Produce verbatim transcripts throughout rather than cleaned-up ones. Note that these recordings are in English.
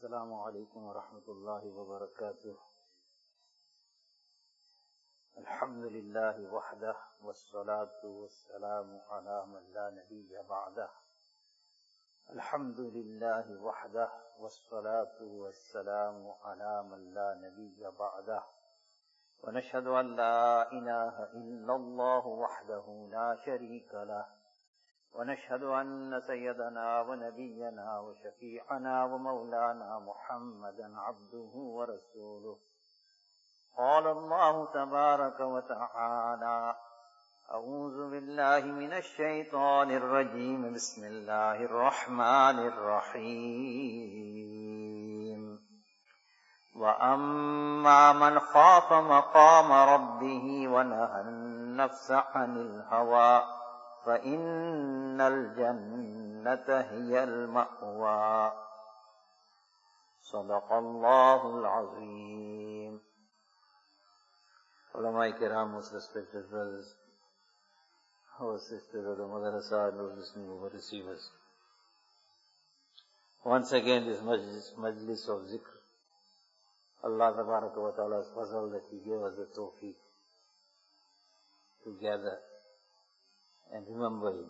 Assalamu alaikum wa rahmatullahi wa barakatuh. Alhamdulillahi wahdah, wassalatu wassalamu ala man la nabiyya ba'dah. Alhamdulillahi wahdah, wassalatu wassalamu ala man la nabiyya ba'dah. Wa nashhadu an la ilaha illallah wahdahu la sharika lah. ونشهد أن سيدنا ونبينا وشفيعنا ومولانا محمدا عبده ورسوله. قال الله تبارك وتعالى: أعوذ بالله من الشيطان الرجيم. بسم الله الرحمن الرحيم. وأما من خاف مقام ربه ونهى النفس عن الهوى فإن الجنة هي المأوى. صدق الله العظيم. Ulama Kiram, most respected brothers, our sisters of the Madrasa and those listening over receivers. Once again this majlis, majlis of zikr. Allah Tabaraka wa Ta'ala's fazal that He gave us the tawfiq to gather and remember Him.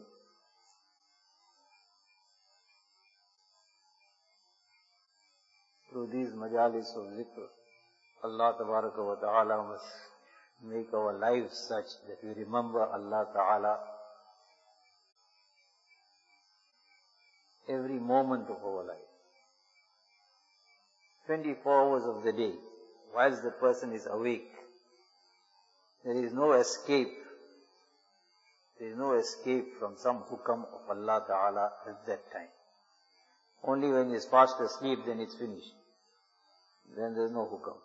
Through these majalis of zikr, Allah Tabaraka wa Ta'ala must make our lives such that we remember Allah Ta'ala every moment of our life. twenty-four hours of the day, whilst the person is awake, there is no escape. There is no escape from some hukam of Allah Ta'ala at that time. Only when he is fast asleep, then it's finished. Then there is no hukam.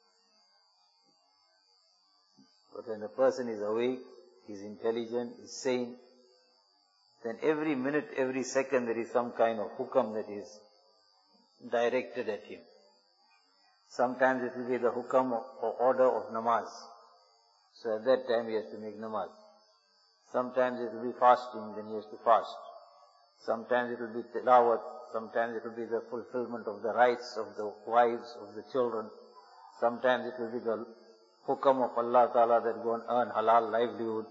But when a person is awake, he is intelligent, he is sane, then every minute, every second there is some kind of hukam that is directed at him. Sometimes it will be the hukam or order of namaz. So at that time he has to make namaz. Sometimes it will be fasting, then he has to fast. Sometimes it will be tilawat, sometimes it will be the fulfillment of the rights of the wives, of the children. Sometimes it will be the hukam of Allah Ta'ala that go and earn halal livelihood.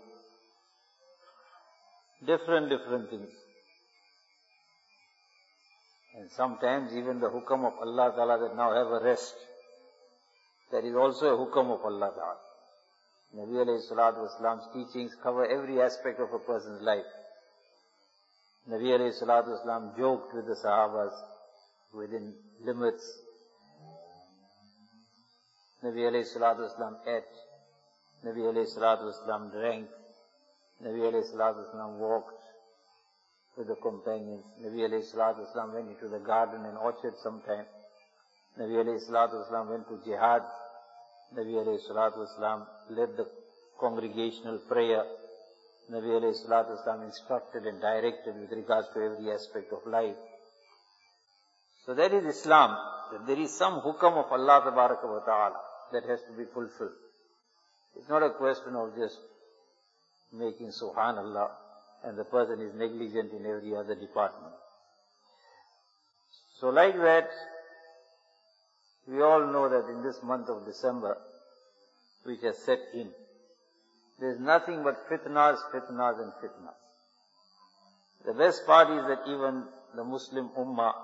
Different, different things. And sometimes even the hukam of Allah Ta'ala that now have a rest. That is also a hukam of Allah Ta'ala. Nabi alayhi salatu wasalam's teachings cover every aspect of a person's life. Nabi alayhi salatu wasalam joked with the Sahabas within limits. Nabi alayhi salatu wasalam ate. Nabi alayhi salatu wasalam drank. Nabi alayhi salatu wasalam walked with the companions. Nabi alayhi salatu wasalam went into the garden and orchard sometime. Nabi alayhi salatu wasalam went to jihad. Nabi alayhi salatu wasalam led the congregational prayer. Nabi alayhi salatu wasalam instructed and directed with regards to every aspect of life. So that is Islam, that there is some hukam of Allah Tabaraka wa Ta'ala that has to be fulfilled. It's not a question of just making subhanallah and the person is negligent in every other department. So like that, we all know that in this month of December, which has set in, there is nothing but fitnas, fitnas and fitnas. The best part is that even the Muslim Ummah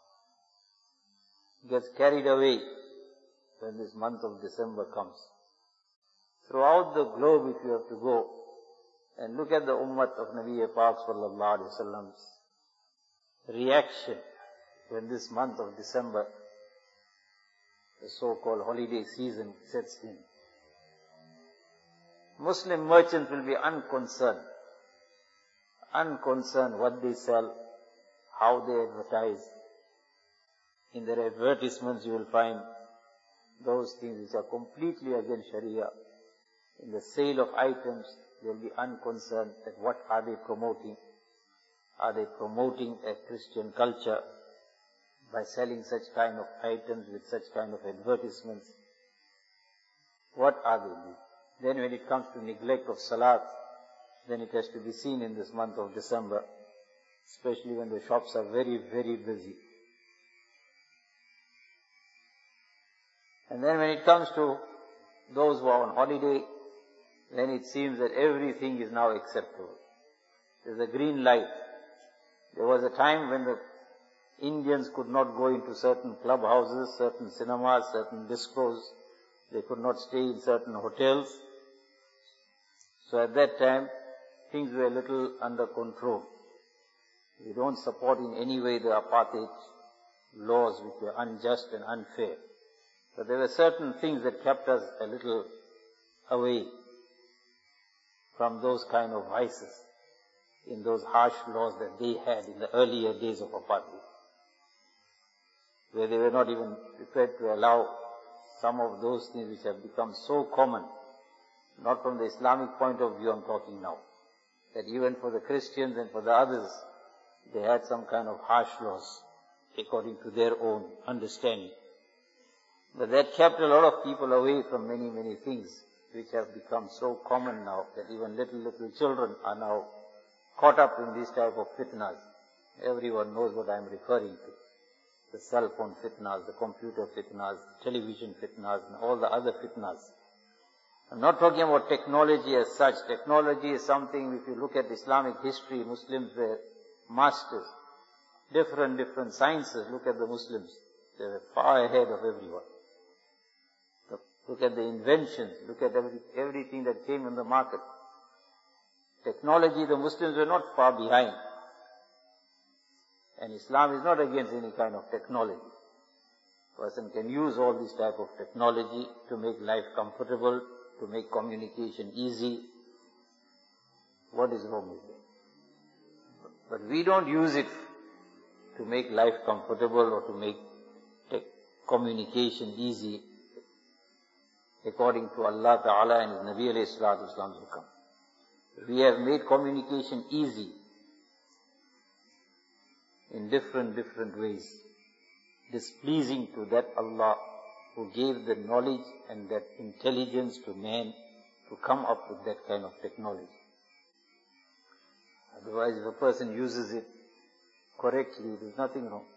gets carried away when this month of December comes. Throughout the globe, if you have to go and look at the Ummat of Nabi Pak Sallallahu Alaihi Wasallam's reaction when this month of December, the so-called holiday season, sets in. Muslim merchants will be unconcerned. Unconcerned what they sell, how they advertise. In their advertisements you will find those things which are completely against Sharia. In the sale of items, they will be unconcerned at what are they promoting. Are they promoting a Christian culture by selling such kind of items with such kind of advertisements? What are they doing? Then when it comes to neglect of salat, then it has to be seen in this month of December, especially when the shops are very, very busy. And then when it comes to those who are on holiday, then it seems that everything is now acceptable. There's a green light. There was a time when the Indians could not go into certain clubhouses, certain cinemas, certain discos. They could not stay in certain hotels. So at that time, things were a little under control. We don't support in any way the apartheid laws which were unjust and unfair. But there were certain things that kept us a little away from those kind of vices in those harsh laws that they had in the earlier days of apartheid, where they were not even prepared to allow some of those things which have become so common, not from the Islamic point of view I'm talking now, that even for the Christians and for the others, they had some kind of harsh laws according to their own understanding. But that kept a lot of people away from many, many things which have become so common now that even little, little children are now caught up in this type of fitnas. Everyone knows what I'm referring to. The cell phone fitnas, the computer fitnas, television fitnas, and all the other fitnas. I'm not talking about technology as such. Technology is something, if you look at Islamic history, Muslims were masters. Different, different sciences. Look at the Muslims. They were far ahead of everyone. Look at the inventions. Look at every, everything that came in the market. Technology, the Muslims were not far behind. And Islam is not against any kind of technology. A person can use all this type of technology to make life comfortable, to make communication easy. What is wrong with it? But we don't use it to make life comfortable or to make communication easy according to Allah Ta'ala and His Nabi alayhi salatu wasalam's hukam. We have made communication easy in different, different ways, displeasing to that Allah who gave the knowledge and that intelligence to man to come up with that kind of technology. Otherwise, if a person uses it correctly, there's nothing wrong.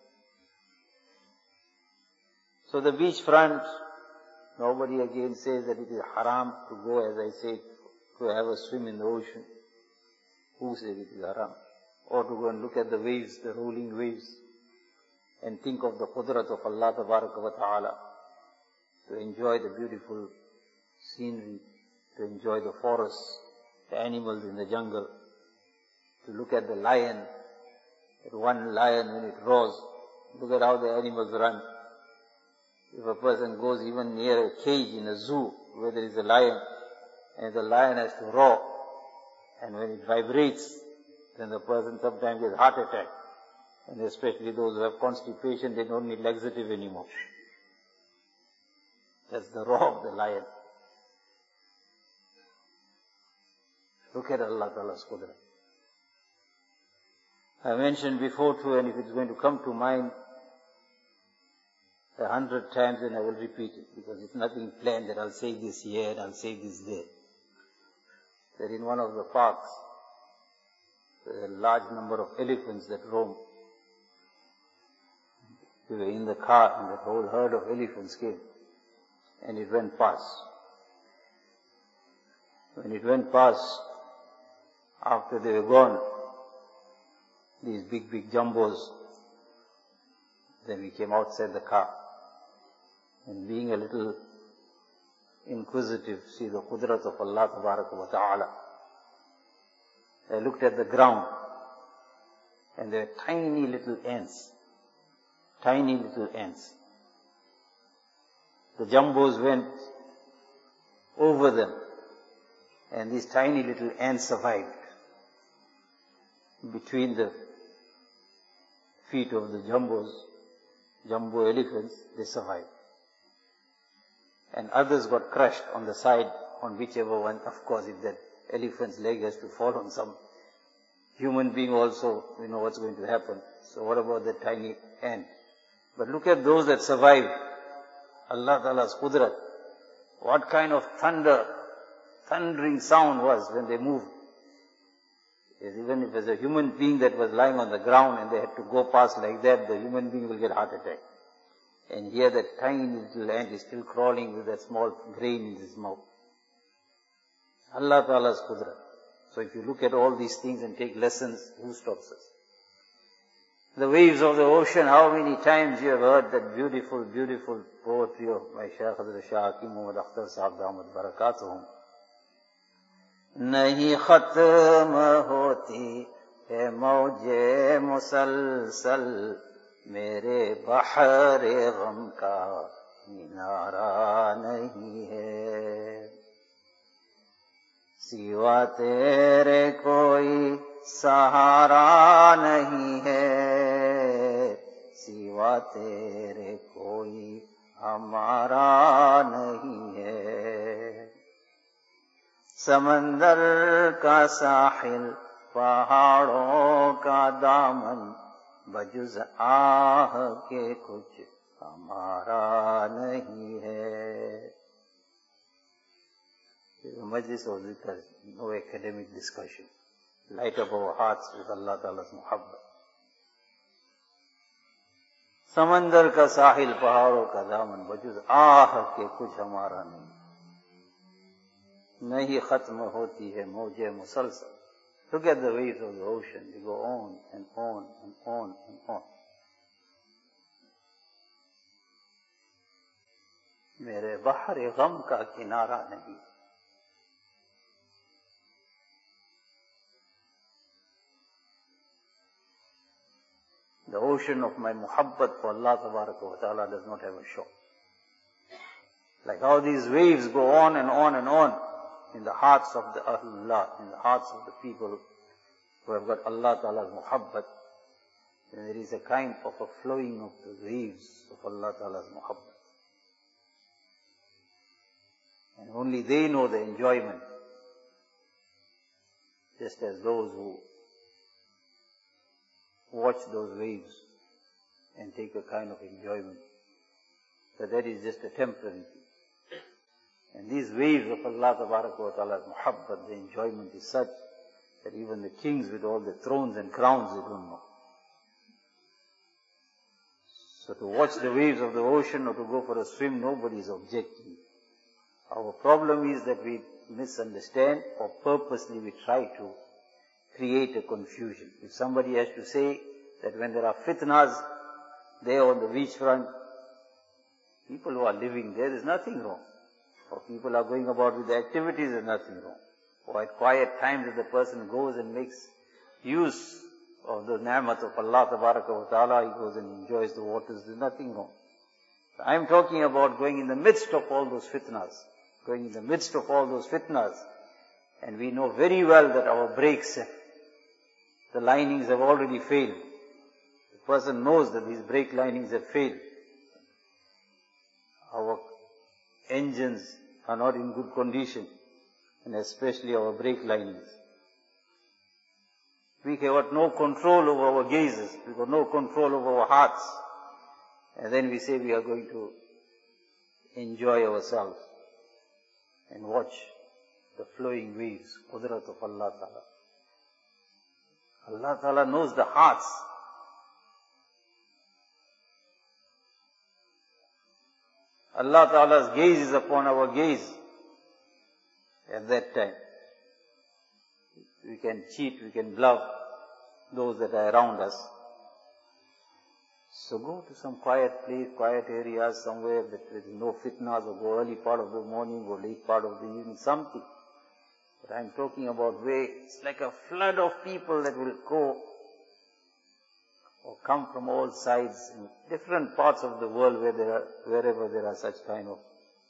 So the beach front, nobody again says that it is haram to go, as I said, to have a swim in the ocean. Who says it is haram? Or to go and look at the waves, the rolling waves, and think of the qudrat of Allah Tabaraka wa Ta'ala, to enjoy the beautiful scenery, to enjoy the forests, the animals in the jungle, to look at the lion, that one lion when it roars, look at how the animals run. If a person goes even near a cage in a zoo where there is a lion, and the lion has to roar, and when it vibrates, then the person sometimes gets heart attack. And especially those who have constipation, they don't need laxative anymore. That's the roar of the lion. Look at Allah Ta'ala's qudra. I mentioned before too, and if it's going to come to mind a hundred times, then I will repeat it, because it's nothing planned that I'll say this here and I'll say this there. That in one of the parks, there's a large number of elephants that roam. We were in the car and that whole herd of elephants came and it went past. When it went past, after they were gone, these big, big jumbos, then we came outside the car. And being a little inquisitive, see the qudrat of Allah Tabaraka wa Ta'ala. I looked at the ground, and there were tiny little ants. Tiny little ants. The jumbos went over them, and these tiny little ants survived. Between the feet of the jumbos, jumbo elephants, they survived. And others got crushed on the side, on whichever one, of course, if that elephant's leg has to fall on some human being also, we know what's going to happen. So what about the tiny ant? But look at those that survived. Allah Ta'ala's qudrat. What kind of thunder, thundering sound was when they moved. Yes, even if there's a human being that was lying on the ground and they had to go past like that, the human being will get heart attack. And here that tiny little ant is still crawling with that small grain in his mouth. Allah Ta'ala's qudrat. So if you look at all these things and take lessons, who stops us? The waves of the ocean, how many times you have heard that beautiful, beautiful poetry of my Shaykh Hazrat Shah Hakim Muhammad Akhtar Sahab Damat Barakatuhum. Nahi khatm hoti hai mawje musalsal, mere bahar-e gham ka kinara nahi hai. सिवा तेरे कोई सहारा नहीं है, सिवा तेरे कोई हमारा नहीं है. समंदर का साहिल, पहाड़ों का दामन, बजुज आह के कुछ हमारा नहीं है. The majlis of zikr, no academic discussion. Light up our hearts with Allah Ta'ala's muhabbat. समंदर का साहिल, पहाड़ों का दामन, बजुज आह के कुछ हमारा नहीं. नहीं खत्म होती है मौजे मुसलसल. Look at the waves of the ocean. They go on and on and on and on. मेरे बहर गम का किनारा नहीं. The ocean of my muhabbat for Allah Tabaraka wa Ta'ala does not have a shore. Like how these waves go on and on and on in the hearts of the Ahlullah, in the hearts of the people who have got Allah Ta'ala's muhabbat, then there is a kind of a flowing of the waves of Allah Ta'ala's muhabbat. And only they know the enjoyment, just as those who watch those waves and take a kind of enjoyment. But that is just a temporary thing. And these waves of Allah Tabaraka wa Ta'ala's muhabbat, the enjoyment is such that even the kings with all the thrones and crowns, they don't know. So to watch the waves of the ocean or to go for a swim, nobody is objecting. Our problem is that we misunderstand, or purposely we try to create a confusion. If somebody has to say that when there are fitnas there on the beachfront, people who are living there, there's nothing wrong. Or people are going about with the activities, there's nothing wrong. Or at quiet times if the person goes and makes use of the ni'mat of Allah Tabaraka wa Ta'ala, he goes and enjoys the waters, there's nothing wrong. I'm talking about going in the midst of all those fitnas, going in the midst of all those fitnas, and we know very well that our brakes, the linings have already failed. The person knows that these brake linings have failed. Our engines are not in good condition, and especially our brake linings. We have got no control over our gazes, we have got no control over our hearts. And then we say we are going to enjoy ourselves and watch the flowing waves, qudrat of Allah Ta'ala. Allah Ta'ala knows the hearts. Allah Ta'ala's gaze is upon our gaze. At that time, we can cheat, we can bluff those that are around us. So go to some quiet place, quiet areas, somewhere that there is no fitnas, or go early part of the morning, or late part of the evening, something. But I'm talking about where it's like a flood of people that will go or come from all sides in different parts of the world where there are, wherever there are such kind of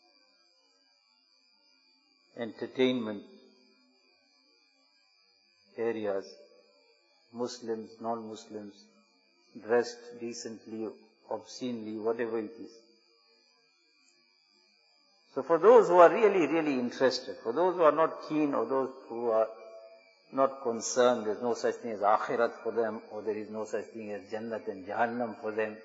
entertainment areas, Muslims, non-Muslims, dressed decently, obscenely, whatever it is. So for those who are really, really interested, for those who are not keen, or those who are not concerned, there's no such thing as akhirat for them, or there is no such thing as jannat and jahannam for them,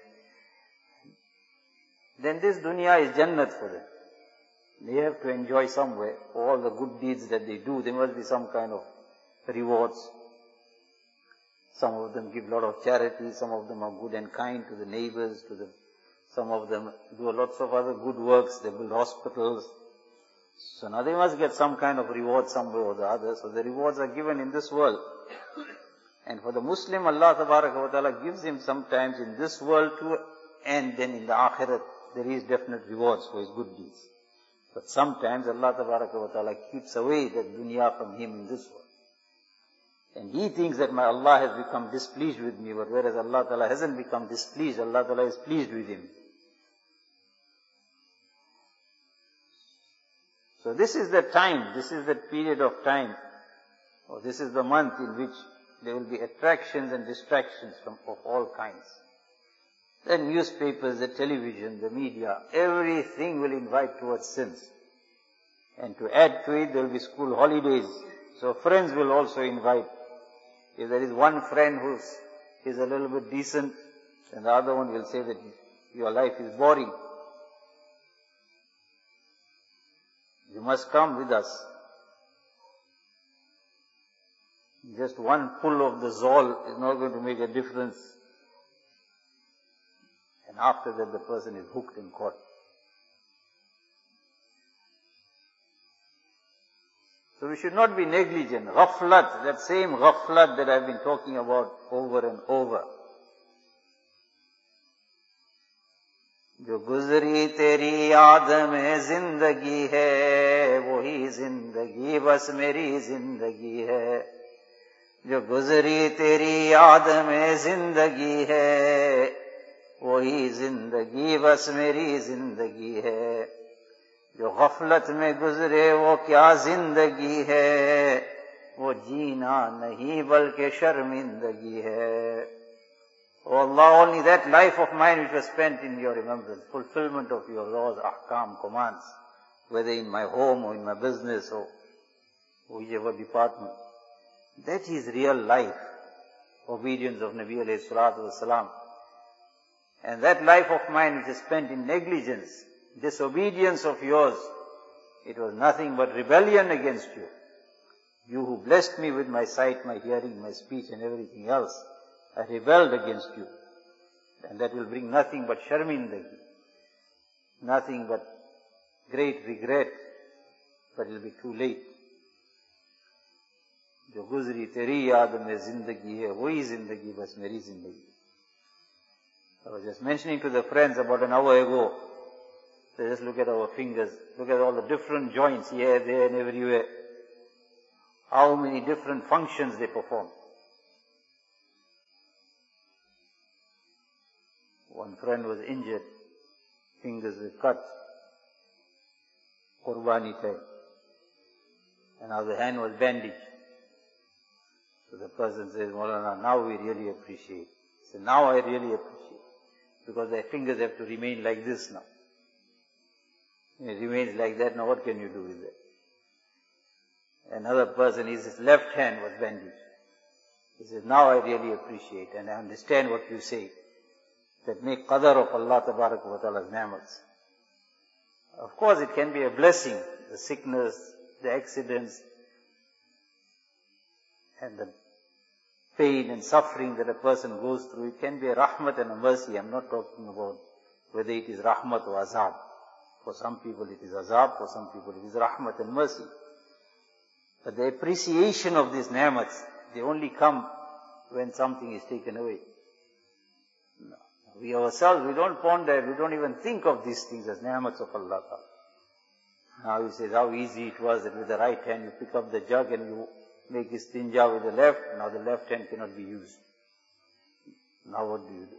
then this dunya is jannat for them. They have to enjoy somewhere. For all the good deeds that they do, there must be some kind of rewards. Some of them give a lot of charity, some of them are good and kind to the neighbors, to the Some of them do lots of other good works, they build hospitals. So now they must get some kind of reward some way or the other. So the rewards are given in this world. And for the Muslim, Allah wa ta'ala gives him sometimes in this world too, and then in the Akhirat, there is definite rewards for his good deeds. But sometimes Allah wa ta'ala keeps away that dunya from him in this world. And he thinks that my Allah has become displeased with me, but whereas Allah ta'ala hasn't become displeased, Allah ta'ala is pleased with him. So this is the time, this is the period of time, or this is the month in which there will be attractions and distractions from, of all kinds. The newspapers, the television, the media, everything will invite towards sins. And to add to it, there will be school holidays. So friends will also invite. If there is one friend who is a little bit decent, then the other one will say that your life is boring. You must come with us. Just one pull of the Zol is not going to make a difference. And after that the person is hooked and caught. So we should not be negligent. Ghaflat, that same ghaflat that I've been talking about over and over. जो गुजरी तेरी याद में जिंदगी है, वही जिंदगी बस मेरी जिंदगी है. जो गुजरी तेरी याद में जिंदगी है, वही जिंदगी बस मेरी जिंदगी है. जो गफलत में गुजरे वो क्या जिंदगी है, वो जीना नहीं बल्कि शर्मिंदगी है. Oh Allah, only that life of mine which was spent in your remembrance, fulfillment of your laws, ahkam, commands, whether in my home or in my business or whichever department, that is real life, obedience of Nabi alayhi salatu wasalam. And that life of mine which is spent in negligence, disobedience of yours, it was nothing but rebellion against you. You who blessed me with my sight, my hearing, my speech and everything else, I rebelled against you. And that will bring nothing but sharmindagi, nothing but great regret, but it will be too late. जो गुजरी तेरी याद में जिंदगी है, वही जिंदगी बस मेरी जिंदगी. I was just mentioning to the friends about an hour ago, so just look at our fingers, look at all the different joints here, there and everywhere. How many different functions they perform. One friend was injured, fingers were cut, Qurbani type, and now the hand was bandaged. So the person says, Maulana, now we really appreciate. So now I really appreciate, because their fingers have to remain like this now. It remains like that, now what can you do with it? Another person, his left hand was bandaged. He says, now I really appreciate and I understand what you say. That make qadar of Allah tabarak wa ta'ala's ni'mats. Of course it can be a blessing, the sickness, the accidents, and the pain and suffering that a person goes through. It can be a rahmat and a mercy. I'm not talking about whether it is rahmat or azab. For some people it is azab, for some people it is rahmat and mercy. But the appreciation of these ni'mats, they only come when something is taken away. No. We ourselves, we don't ponder, we don't even think of these things as ni'mats of Allah. Now he says how easy it was that with the right hand you pick up the jug and you make istinja with the left. Now the left hand cannot be used. Now what do you do?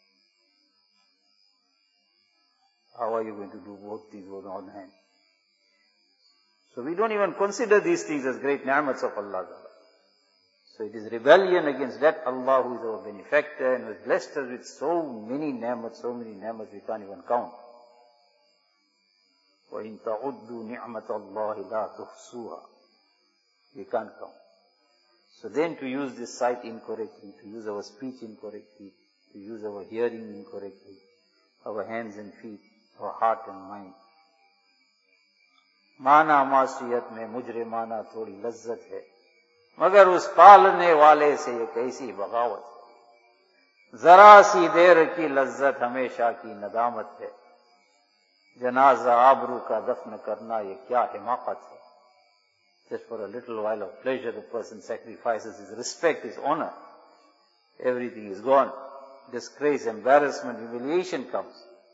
How are you going to do both things with one hand? So we don't even consider these things as great ni'mats of Allah. So it is rebellion against that Allah who is our benefactor and who has blessed us with so many ni'mats, so many ni'mats we can't even count. وَإِن تَعُدُّوا نِعْمَةَ اللَّهِ لَا تُحْصُوهَا. We can't count. So then to use this sight incorrectly, to use our speech incorrectly, to use our hearing incorrectly, our hands and feet, our heart and mind. माना मासियत में मुजरिमाना थोड़ी लज्जत है, मगर उस पालने वाले से ये कैसी बगावत. जरा सी देर की लज्जत हमेशा की नदामत है, जनाजा आबरू का दफन करना ये क्या हिमाकत है. Just for a little while of pleasure, the person sacrifices his respect, his honor. Everything is gone. Disgrace, embarrassment, humiliation comes.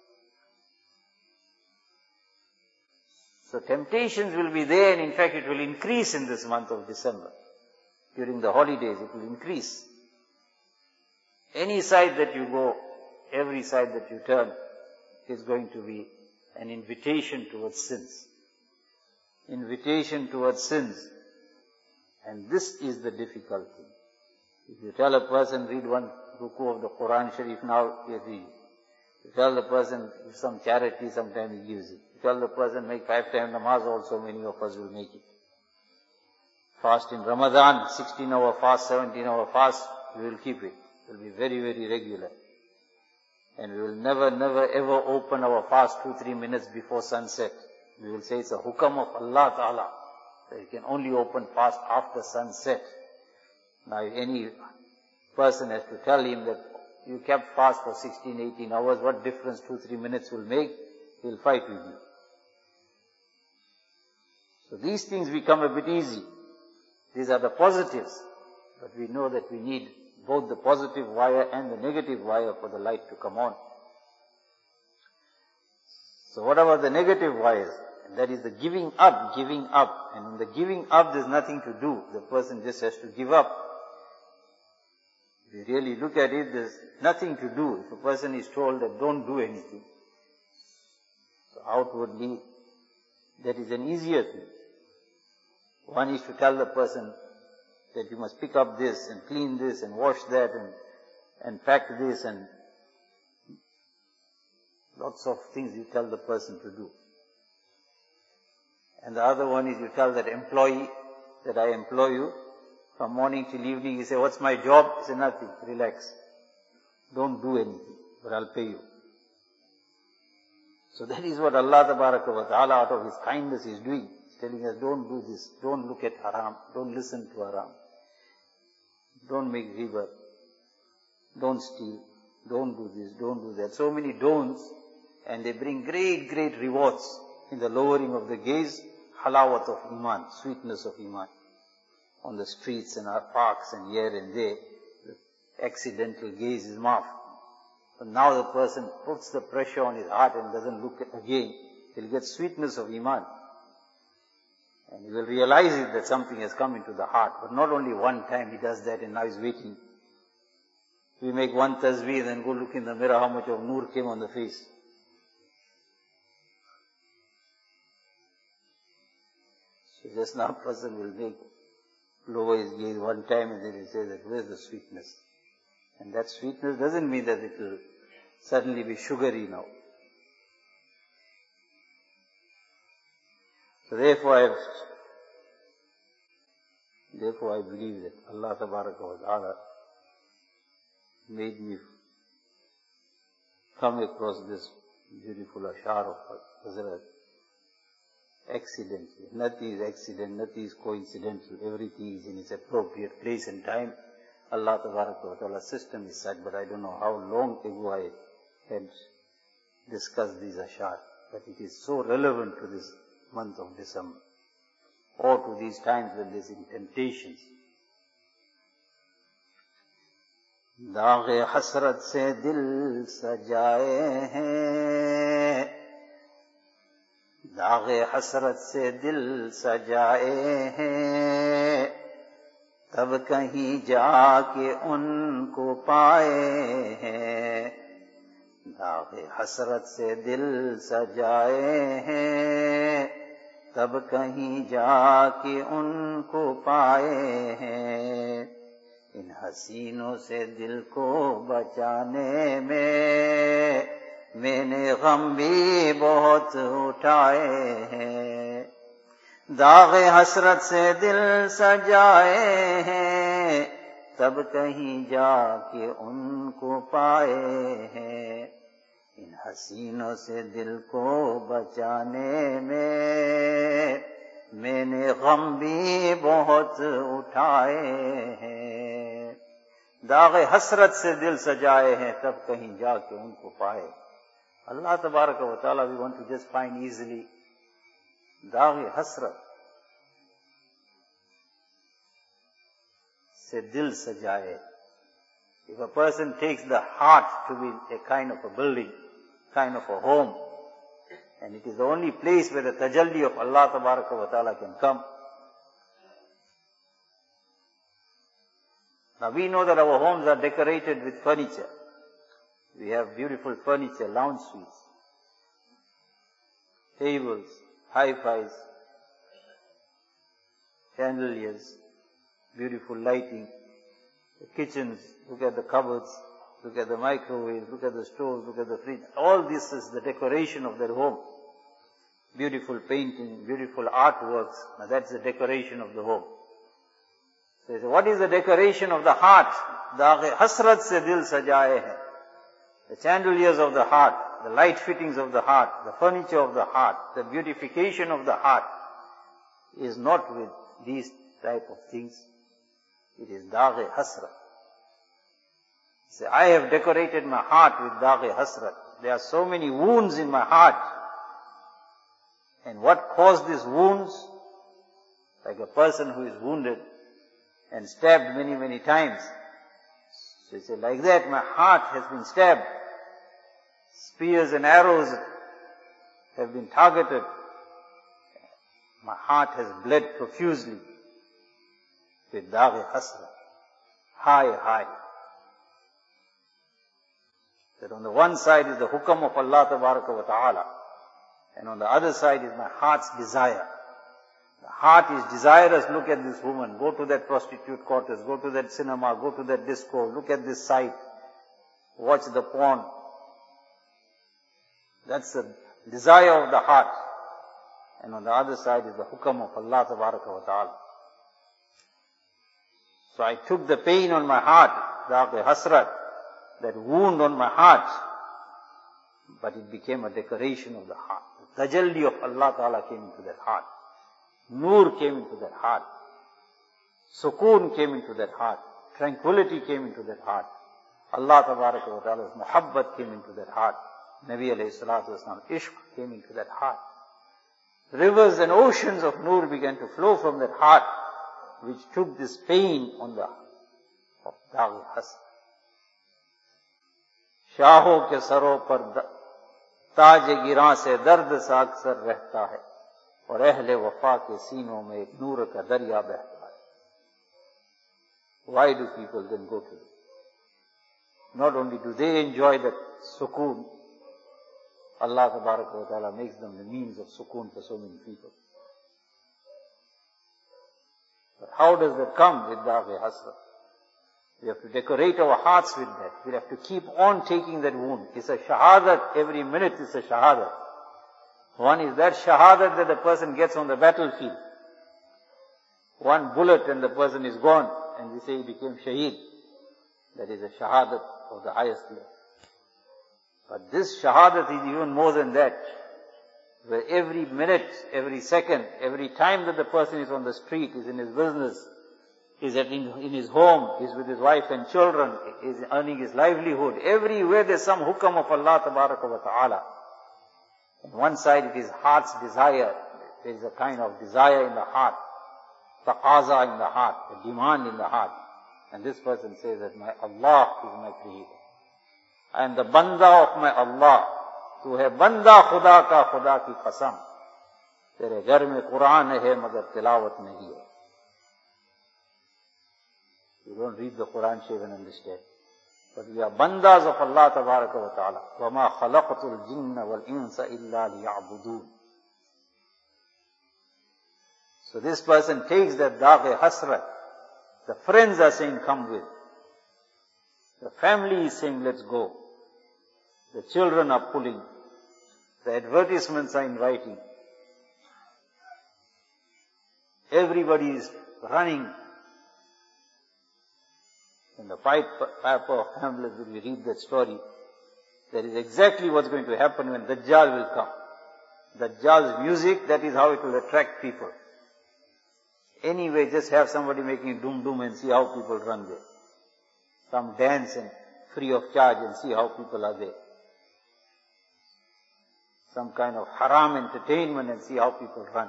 So temptations will be there, and in fact it will increase in this month of December. During the holidays it will increase. Any side that you go, every side that you turn is going to be an invitation towards sins. Invitation towards sins. And this is the difficulty. If you tell a person, read one ruku of the Quran Sharif now, he reads. You tell the person, give some charity, sometimes he gives it. You tell the person, make five times namaz, also many of us will make it. Fast in Ramadan, sixteen hour fast, seventeen hour fast, we will keep it. It will be very, very regular. And we will never, never ever open our fast two, three minutes before sunset. We will say it's a hukam of Allah Ta'ala. So you can only open fast after sunset. Now if any person has to tell him that you kept fast for sixteen, eighteen hours, what difference two, three minutes will make, he'll fight with you. So these things become a bit easy. These are the positives. But we know that we need both the positive wire and the negative wire for the light to come on. So what about the negative wires? And that is the giving up, giving up. And in the giving up there's nothing to do. The person just has to give up. If you really look at it, there's nothing to do. If a person is told that don't do anything, so outwardly that is an easier thing. One is to tell the person that you must pick up this and clean this and wash that and, and pack this and lots of things you tell the person to do. And the other one is you tell that employee that I employ you from morning till evening. You say, what's my job? You say, nothing, relax. Don't do anything, but I'll pay you. So that is what Allah wa ta'ala out of His kindness is doing. He's telling us, don't do this, don't look at haram, don't listen to haram, don't make riba, don't steal, don't do this, don't do that. So many don'ts, and they bring great, great rewards in the lowering of the gaze, halawat of iman, sweetness of iman. On the streets and our parks and here and there, the accidental gaze is marked. But now the person puts the pressure on his heart and doesn't look at again. He'll get sweetness of iman. And he will realize it that something has come into the heart. But not only one time he does that and now he's waiting. We make one tasbih, then go look in the mirror how much of nur came on the face. So just now a person will make, lower his gaze one time and then he says that where's the sweetness? And that sweetness doesn't mean that it will suddenly be sugary now. So therefore I have, therefore I believe that Allah Tabaraka wa Ta'ala made me come across this beautiful ashar of Hazrat accidentally. Nothing is accident, nothing is coincidental, everything is in its appropriate place and time. Allah Tabaraka wa Ta'ala's system is such, but I don't know how long ago I had discussed these ashar, but it is so relevant to this month of December, or to these times when there's temptations. दाग़े हसरत से दिल सजाए हैं, दाग़े हसरत से दिल सजाए हैं, तब कहीं जाके उनको पाए हैं, दाग़े हसरत से दिल सजाए हैं, तब कहीं जाके उनको पाए हैं, इन हसीनों से दिल को बचाने में मैंने गम भी बहुत उठाए हैं, दाग़े हसरत से दिल सजाए हैं, तब कहीं जाके उनको पाए हैं, इन हसीनों से दिल को बचाने में मैंने गम भी बहुत उठाए हैं, दाग़े हसरत से दिल सजाए हैं तब कहीं जाके उनको पाए. Allah tabaraka wa ta'ala, we want to just find easily. दाग़े हसरत से दिल सजाए. If a person takes the heart to be a kind of a building, kind of a home, and it is the only place where the tajalli of Allah tabaraka wa ta'ala can come. Now we know that our homes are decorated with furniture. We have beautiful furniture, lounge suites, tables, hi-fis, chandeliers, beautiful lighting, the kitchens, look at the cupboards, look at the microwave, look at the stove, look at the fridge. All this is the decoration of their home. Beautiful painting, beautiful artworks. Now that's the decoration of the home. So what is the decoration of the heart? Daaghe hasrat se dil sajaye hai. The chandeliers of the heart, the light fittings of the heart, the furniture of the heart, the beautification of the heart is not with these type of things. It is daaghe hasrat. Say, I have decorated my heart with daaghe hasrat. There are so many wounds in my heart. And what caused these wounds? Like a person who is wounded and stabbed many, many times. So he said, like that my heart has been stabbed. Spears and arrows have been targeted. My heart has bled profusely with daaghe hasra. High, high. That on the one side is the hukam of Allah tabaraka wa ta'ala, and on the other side is my heart's desire. The heart is desirous. Look at this woman. Go to that prostitute quarters. Go to that cinema. Go to that disco. Look at this site. Watch the porn. That's the desire of the heart. And on the other side is the hukam of Allah tabaraka wa ta'ala. So I took the pain on my heart, the hasrat, that wound on my heart, but it became a decoration of the heart. The tajalli of Allah ta'ala came into that heart. Noor came into that heart. Sukoon came into that heart. Tranquility came into that heart. Allah tabaraka wa ta'ala's muhabbat came into that heart. Nabi alayhi salatu wasalam, ishq came into that heart. Rivers and oceans of Noor began to flow from that heart, which took this pain on the of daaghe hasad. शाहों के सरों पर ताज गिरां से दर्द सा अक्सर रहता है और अहले वफा के सीनों में एक नूर का दरिया बहता है. Why do people then go to it? Not only do they enjoy that sukoon, Allah tabaraka wa ta'ala makes them the means of sukoon for so many people. But how does that come with daaghe hasra? We have to decorate our hearts with that. We have to keep on taking that wound. It's a shahadat. Every minute is a shahadat. One is that shahadat that the person gets on the battlefield. One bullet and the person is gone, and we say he became shaheed. That is a shahadat of the highest level. But this shahadat is even more than that. Where every minute, every second, every time that the person is on the street, is in his business, is at in, in his home, is with his wife and children, is earning his livelihood. Everywhere there's some hukam of Allah tabaraka wa ta'ala. On one side it is heart's desire. There is a kind of desire in the heart, taqaza in the heart, a demand in the heart. And this person says that my Allah is my creator. I am the banda of my Allah. Tu hai banda khuda ka khuda ki qasam. Tere ghar mein Quran hai magar tilawat nahi hai. You don't read the Quran, Shaykh, and understand. But we are bandas of Allah tabaraka wa ta'ala. وَمَا خَلَقْتُ الْجِنَّ وَالْإِنسَ إِلَّا لِيَعْبُدُونَ. So this person takes that daaghe hasrat. The friends are saying, come with. The family is saying, let's go. The children are pulling. The advertisements are inviting. Everybody is running. In the Piper of Hamlet, when we read that story, that is exactly what's going to happen when Dajjal will come. Dajjal's music, that is how it will attract people. Anyway, just have somebody making doom doom and see how people run there. some dance and free of charge and see how people are there. Some kind of haram entertainment and see how people run.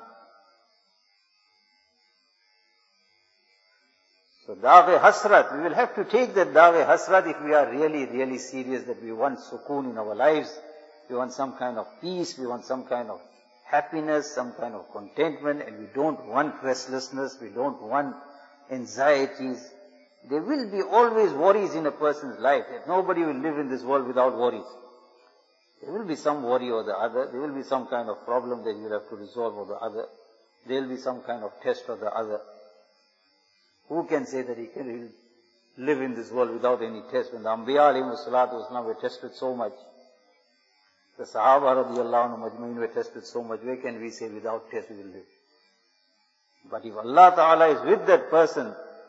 So Dagh-e Hasrat, we will have to take that Dagh-e Hasrat if we are really, really serious that we want sukoon in our lives, we want some kind of peace, we want some kind of happiness, some kind of contentment, and we don't want restlessness, we don't want anxieties. There will be always worries in a person's life. That nobody will live in this world without worries. There will be some worry or the other. There will be some kind of problem that you will have to resolve or the other. There will be some kind of test or the other. Who can say that he can live in this world without any test? When the Anbiya alayhi salatu wasalam were tested so much, the Sahaba radiyallahu anhu majmeen were tested so much, where can we say without test we will live? But if Allah Ta'ala is with that person,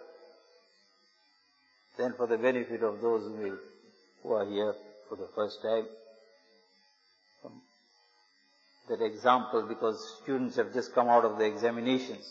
then for the benefit of those who, may, who are here for the first time, um, that example, because students have just come out of the examinations,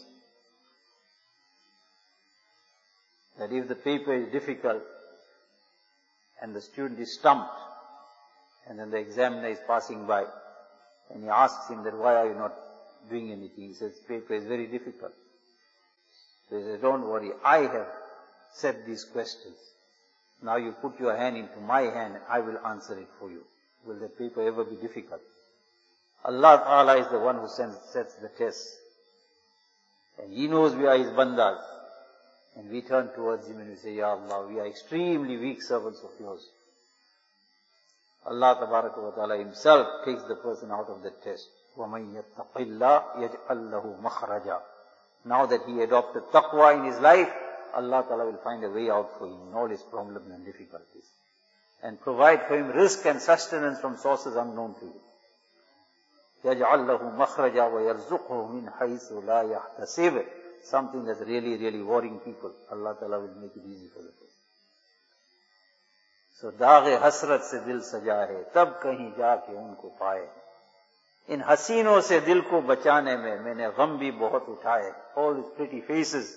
that if the paper is difficult and the student is stumped, and then the examiner is passing by, and he asks him that why are you not doing anything? He says, paper is very difficult. So he says, don't worry, I have said these questions. Now you put your hand into my hand and I will answer it for you. Will the paper ever be difficult? Allah Ta'ala is the one who sends, sets the test. And He knows we are His bandas. And we turn towards Him and we say, Ya Allah, we are extremely weak servants of yours. Allah Tabaraka wa Ta'ala Himself takes the person out of the test. وَمَنْ يَتَّقِ اللَّهِ يَجْعَلْ لَهُ مَخْرَجًا. Now that he adopted taqwa in his life, Allah Ta'ala will find a way out for him in all his problems and difficulties. And provide for him risk and sustenance from sources unknown to you. يَجْعَلْ لَهُ مَخْرَجًا وَيَرْزُقْهُ مِنْ حَيْثُ لَا يَحْتَسِبُ. Something that's really, really worrying people, Allah Ta'ala will make it easy for the person. So, दाग़ हसरत से दिल सजा है, तब कहीं जाके उनको पाए. इन हसीनों से दिल को बचाने में मैंने गम भी बहुत उठाए. All these pretty faces.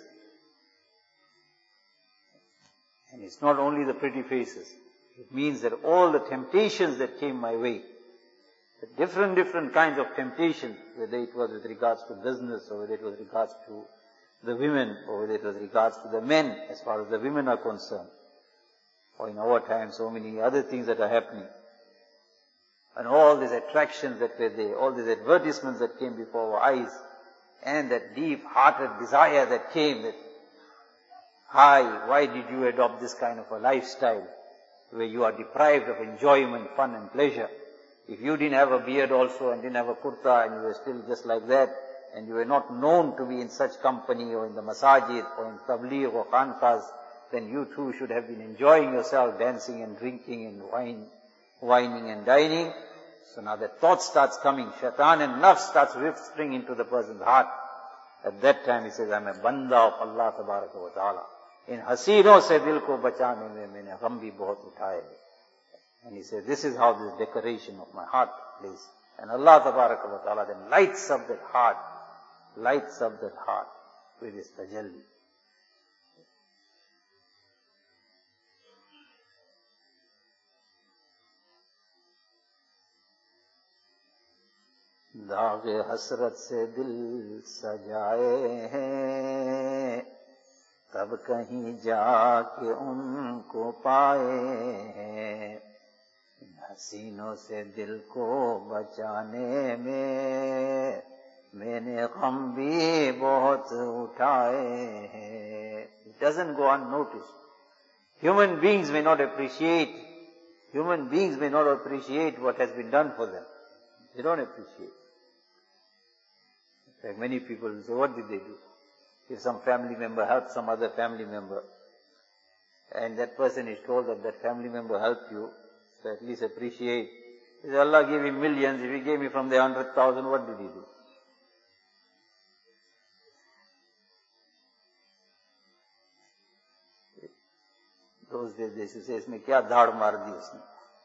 And it's not only the pretty faces. It means that all the temptations that came my way, the different, different kinds of temptations, whether it was with regards to business, or whether it was with regards to the women, or whether it was with regards to the men, as far as the women are concerned, or in our time, so many other things that are happening. And all these attractions that were there, all these advertisements that came before our eyes, and that deep-hearted desire that came, that, hi, why did you adopt this kind of a lifestyle, where you are deprived of enjoyment, fun and pleasure? If you didn't have a beard also, and didn't have a kurta, and you were still just like that, and you were not known to be in such company, or in the masajid, or in tabligh or khanqahs, then you too should have been enjoying yourself, dancing and drinking and wine, whining and dining. So now that thought starts coming, shaitan and nafs starts whispering into the person's heart. At that time he says, I'm a banda of Allah Tabaraka wa Ta'ala. In haseenon se dil ko bachane mein maine gham bhi bahut uthaye. And he says, this is how this decoration of my heart plays. And Allah Tabaraka wa Ta'ala then lights up that heart, lights up that heart with his tajalli. दाग़ हसरत से दिल सजाए हैं, तब कहीं जाके उनको पाए हैं. इन हसीनों से दिल को बचाने में मैंने गम भी बहुत उठाए हैं. It doesn't go unnoticed. Human beings may not appreciate, human beings may not appreciate what has been done for them. They don't appreciate. In fact, many people say, what did they do? If some family member helped some other family member, and that person is told that that family member helped you, so at least appreciate. If Allah gave him millions, if He gave me from the hundred thousand, what did He do? Those days they used to say, इसमें क्या धाड़ मार दी उसने?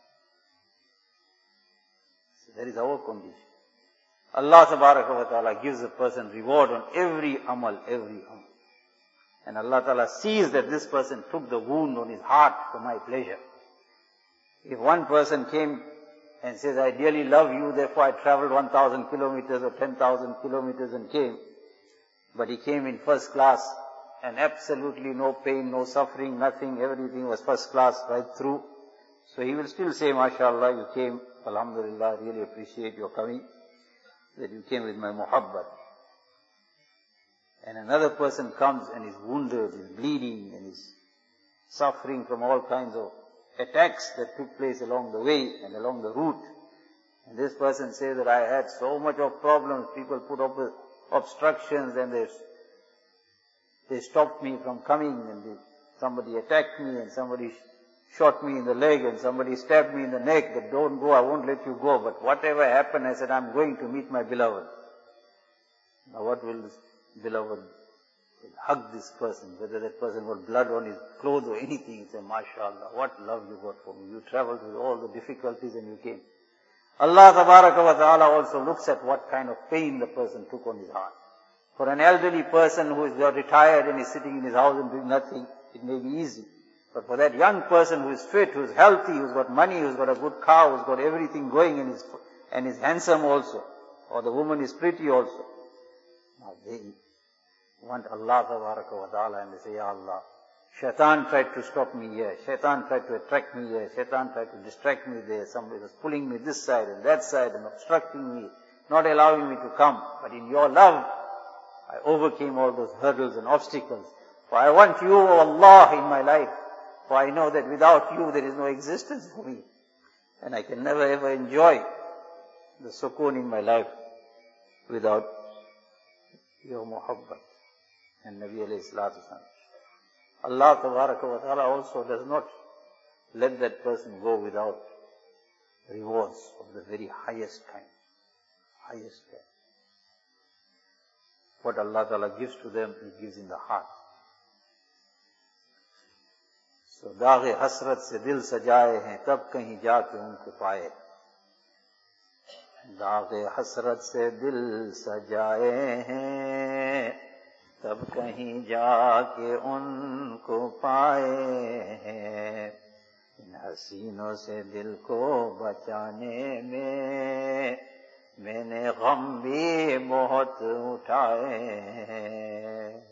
So that is our condition. Allah Tabaraka wa Ta'ala gives a person reward on every amal, every amal. And Allah Ta'ala sees that this person took the wound on his heart for my pleasure. If one person came and says, I dearly love you, therefore I traveled one thousand kilometers or ten thousand kilometers and came, but he came in first class and absolutely no pain, no suffering, nothing, everything was first class right through. So he will still say, MashaAllah, you came, Alhamdulillah, I really appreciate your coming, that you came with my muhabbat. And another person comes and is wounded, is bleeding, and is suffering from all kinds of attacks that took place along the way and along the route. And this person says that I had so much of problems, people put up with obstructions and they, they stopped me from coming, and they, somebody attacked me and somebody shot me in the leg and somebody stabbed me in the neck, that don't go, I won't let you go. But whatever happened, I said, I'm going to meet my beloved. Now what will this beloved hug this person, whether that person got blood on his clothes or anything, he said, MashaAllah, what love you got for me. You traveled with all the difficulties and you came. Allah Tabaraka wa Ta'ala also looks at what kind of pain the person took on his heart. For an elderly person who is retired and is sitting in his house and doing nothing, it may be easy. But for that young person who is fit, who is healthy, who's got money, who's got a good car, who's got everything going and is, and is handsome also, or the woman is pretty also, now they want Allah Tabaraka wa Ta'ala and they say, Ya Allah, Shaitan tried to stop me here, Shaitan tried to attract me here, Shaitan tried to distract me there, somebody was pulling me this side and that side and obstructing me, not allowing me to come. But in your love, I overcame all those hurdles and obstacles. For I want you, O Allah, in my life. For I know that without you there is no existence for me. And I can never ever enjoy the sukoon in my life without your muhabbat. And Nabi alayhi salatu wasalam. Allah Tabaraka wa Ta'ala also does not let that person go without rewards of the very highest kind. Highest kind. What Allah Ta'ala gives to them, He gives in the heart. So, दाग़े हसरत से दिल सजाए हैं, तब कहीं जाके उनको पाए. दाग़े हसरत से दिल सजाए हैं, तब कहीं जाके उनको पाए हैं. इन हसीनों से दिल को बचाने में मैंने गम भी बहुत उठाए हैं.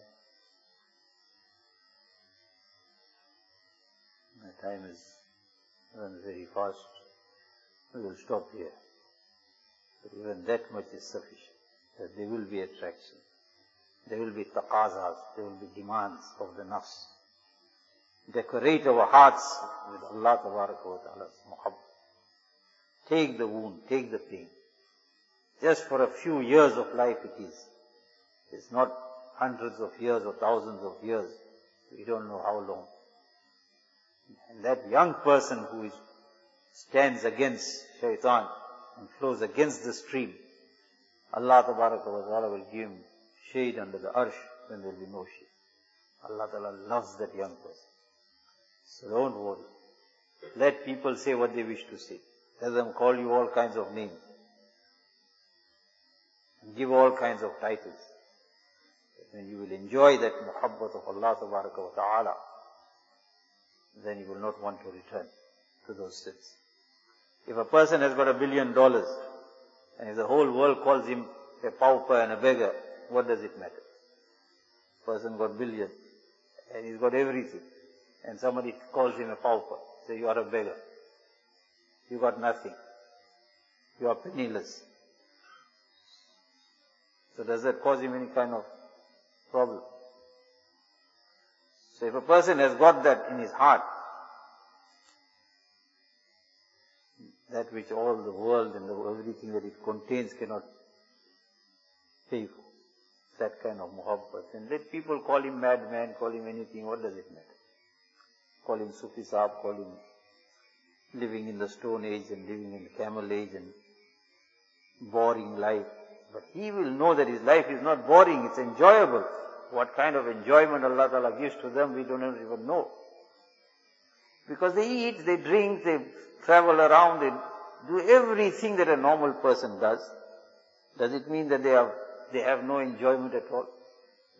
The time is run very fast. We will stop here. But even that much is sufficient. That there will be attraction. There will be taqazas. There will be demands of the nafs. Decorate our hearts with Allah Tabaraka wa Ta'ala's muhabbat. Take the wound, take the pain. Just for a few years of life it is. It's not hundreds of years or thousands of years. We don't know how long. And that young person who is, stands against shaitan and flows against the stream, Allah Tabaraka wa Ta'ala will give him shade under the arsh when there will be no shade. Allah Ta'ala loves that young person. So don't worry. Let people say what they wish to say. Let them call you all kinds of names. And give all kinds of titles. When you will enjoy that muhabbat of Allah Tabaraka wa Ta'ala, then you will not want to return to those sins. If a person has got a billion dollars, and if the whole world calls him a pauper and a beggar, what does it matter? Person got billion, and he's got everything, and somebody calls him a pauper, say you are a beggar. You got nothing. You are penniless. So does that cause him any kind of problem? So if a person has got that in his heart, that which all the world and the, everything that it contains cannot pay for, that kind of muhabbat, and let people call him madman, call him anything, what does it matter? Call him Sufi Saab, call him living in the stone age and living in the camel age and boring life. But he will know that his life is not boring, it's enjoyable. What kind of enjoyment Allah Ta'ala gives to them, we don't even know. Because they eat, they drink, they travel around, they do everything that a normal person does. Does it mean that they have, they have no enjoyment at all?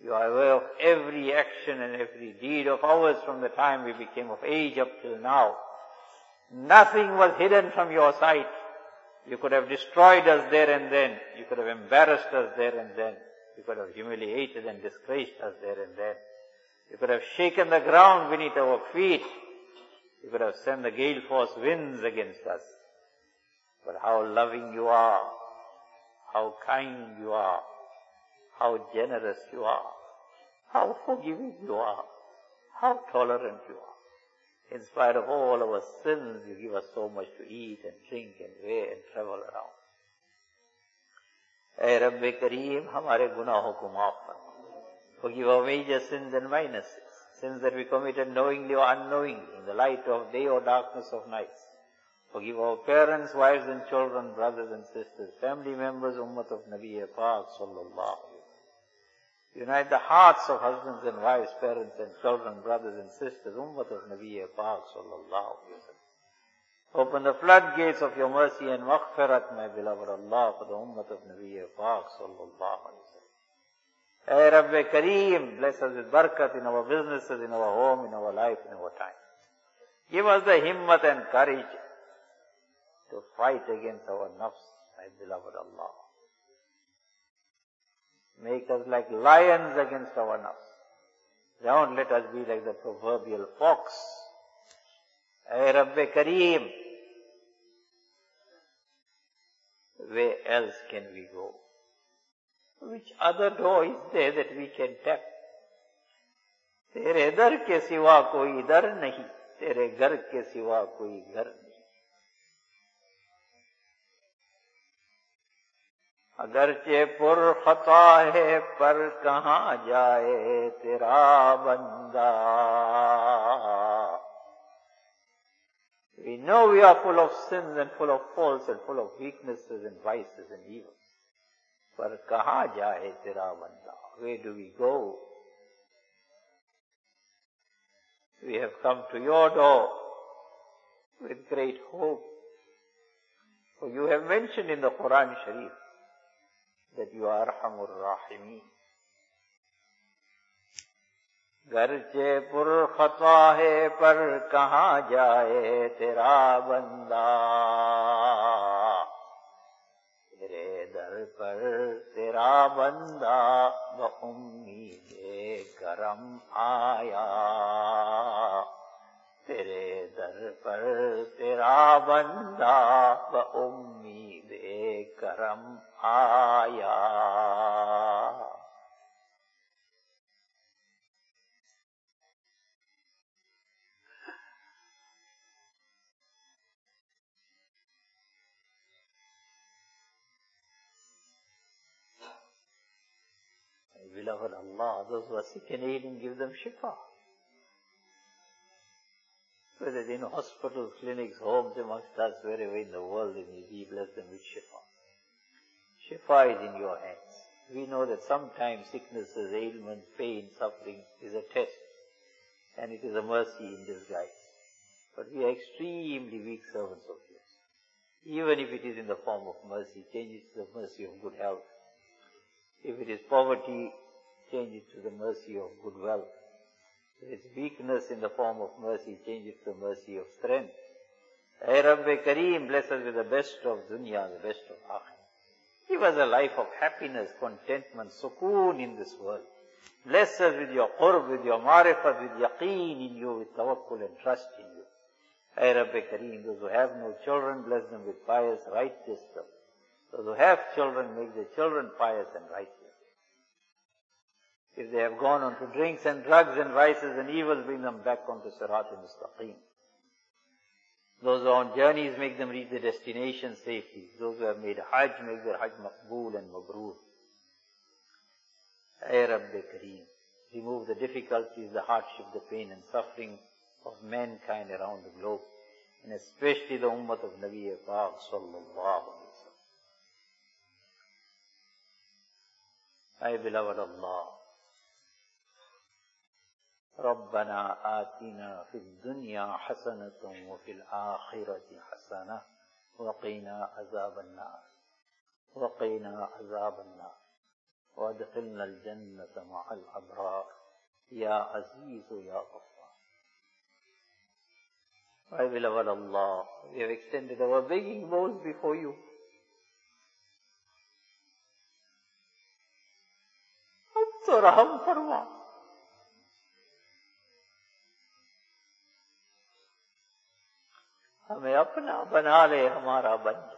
You are aware of every action and every deed of ours from the time we became of age up till now. Nothing was hidden from your sight. You could have destroyed us there and then. You could have embarrassed us there and then. You could have humiliated and disgraced us there and then. You could have shaken the ground beneath our feet. You could have sent the gale force winds against us. But how loving you are, how kind you are, how generous you are, how forgiving you are, how tolerant you are. In spite of all our sins, you give us so much to eat and drink and wear and travel around. Ay Rabbi Kareem, hamare gunaahon ko maaf farma. Forgive our major sins and minor sins, sins that we committed knowingly or unknowingly, in the light of day or darkness of nights. Forgive our parents, wives and children, brothers and sisters, family members, Ummat of Nabi Pak sallallahu alaihi wasallam. Unite the hearts of husbands and wives, parents and children, brothers and sisters, Ummat of Nabi Pak sallallahu alaihi wasallam. Open the floodgates of your mercy and maghfirat, my beloved Allah, for the Ummat of Nabi Pak sallallahu alaihi wasallam. Ay Rabbi Kareem, bless us with barakat in our businesses, in our home, in our life, in our time. Give us the himmat and courage to fight against our nafs, my beloved Allah. Make us like lions against our nafs. Don't let us be like the proverbial fox. Ay Rabbi Kareem, where else can we go? Which other door is there that we can tap? तेरे दर के सिवा कोई दर नहीं, तेरे घर के सिवा कोई घर नहीं. अगरचे पुर खता है पर कहाँ जाए तेरा बंदा. We know we are full of sins and full of faults and full of weaknesses and vices and evils. पर कहाँ जाए तेरा बंदा? Where do we go? We have come to your door with great hope. For you have mentioned in the Quran Sharif that you are Arhamur Rahimeen. Garche pur khata hai par kahan jaye tera banda. Tere dar par tera banda ba ummeed karam aaya. Tere dar par tera banda ba ummeed karam aaya. Beloved Allah, those who are sick and ailing, give them shifa. Whether in hospitals, clinics, homes amongst us, wherever in the world they may be, bless them with shifa. Shifa is in your hands. We know that sometimes sicknesses, ailments, pain, suffering is a test, and it is a mercy in disguise. But we are extremely weak servants of yours. Even if it is in the form of mercy, change it to the mercy of good health. If it is poverty, change it to the mercy of good wealth. If it is weakness in the form of mercy, change it to the mercy of strength. Ay Rabbi Kareem, bless us with the best of dunya, the best of akhirah. Give us a life of happiness, contentment, sukoon in this world. Bless us with your qurb, with your marifat, with yaqeen in you, with tawakkul and trust in you. Ay Rabbi Kareem, those who have no children, bless them with pious, righteous children. Those who have children, make their children pious and righteous. If they have gone on to drinks and drugs and vices and evils, bring them back onto Sirat al-Mustaqim. Those who are on journeys, make them reach their destination safely. Those who have made Hajj, make their Hajj maqbool and mabrur. Ay Rabbi Kareem, remove the difficulties, the hardship, the pain and suffering of mankind around the globe, and especially the Ummah of Nabi Pak sallallahu alaihi wasallam. My beloved Allah, ربنا آتنا في الدنيا حسنة وفي الآخرة حسنة وقنا عذاب النار وقنا عذاب النار وَأَدْخِلْنَا الْجَنَّةَ مَعَ الْأَبْرَارِ يَا عَزِيزُ يَا غَفَّارُ. My beloved Allah, we have extended our begging bowls before you. अब तो रहम फरमा, हमें अपना बना ले, हमारा बन जा.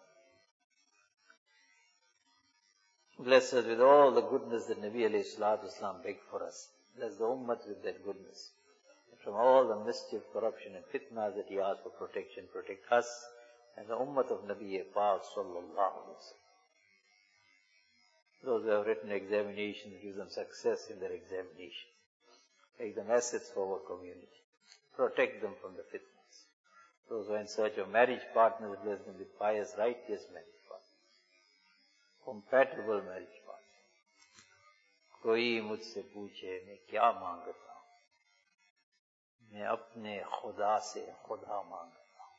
Bless us with all the goodness that Nabi alayhi salatu wasalam begged for us. Bless the ummah with that goodness. And from all the mischief, corruption and fitna that he asked for protection, protect us and the ummah of Nabi Pak sallallahu alayhi wa sallam. Those who have written examinations, give them success in their examinations. Make them assets for our community. Protect them from the fitnas. Those who are in search of marriage partners, bless them with pious, righteous marriage. Compatible marriage partner. कोई मुझसे पूछे मैं क्या मांगता हूँ, मैं अपने खुदा से खुदा मांगता हूँ.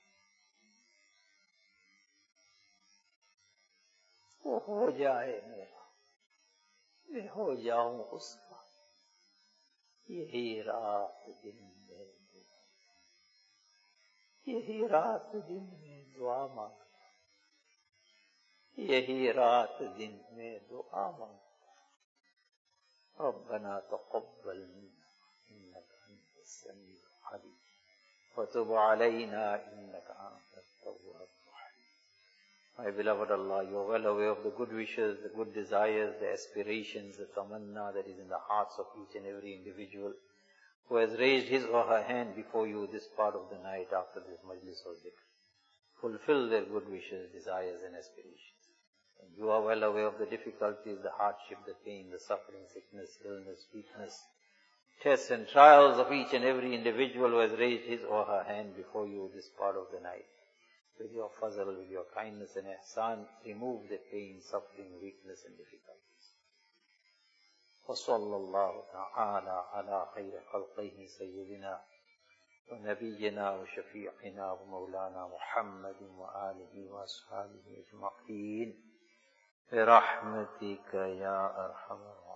वो हो जाए मेरा, मैं हो जाऊं उसका. यही रात दिन में यही रात दिन में दुआ मांगता. यही रात दिन में दुआ मांगता. रब्बना तक़ब्बल मिन्ना इन्नका अंतस समीउल अलीम व तुब अलैना इन्नका अंतत तव्वाबुर रहीम. My beloved Allah, you are well aware of the good wishes, the good desires, the aspirations, the tamanna that is in the hearts of each and every individual who has raised his or her hand before you this part of the night after this majlis of dhikr. Fulfill their good wishes, desires and aspirations. And you are well aware of the difficulties, the hardship, the pain, the suffering, sickness, illness, weakness, tests and trials of each and every individual who has raised his or her hand before you this part of the night. With your fazl, with your kindness and ihsan, remove the pain, suffering, weakness and difficulties. وصلى الله تعالى على خير خلقه سيدنا ونبينا وشفيعنا ومولانا محمد وآله وأصحابه أجمعين برحمتك يا أرحم الراحمين.